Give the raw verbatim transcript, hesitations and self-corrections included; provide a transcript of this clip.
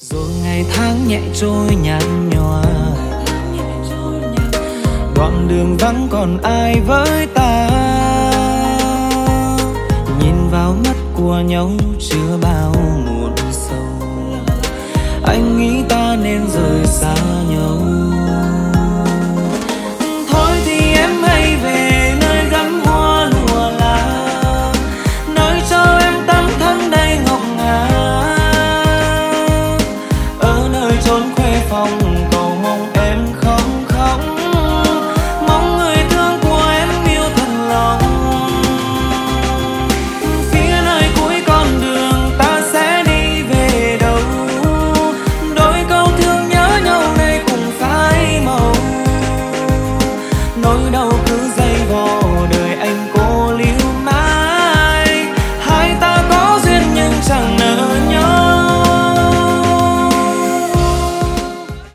Rồi ngày tháng nhẹ trôi nhạt nhòa, đoạn đường vắng còn ai với ta. Nhìn vào mắt của nhau chưa bao muộn sâu, anh nghĩ ta nên rời xa nhau.